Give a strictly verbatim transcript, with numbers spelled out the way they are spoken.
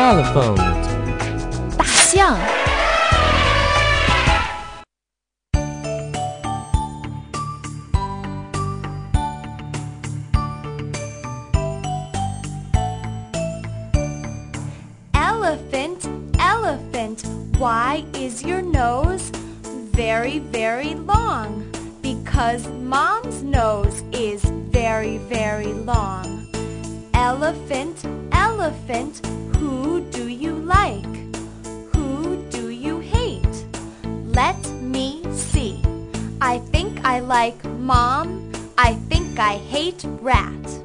Elephant. 大象。 Elephant, elephant, why is your nose very, very long? Because Mom's nose is very, very long. Elephant, elephant, who do you like? Who do you hate? Let me see. I think I like Mom. I think I hate Rat.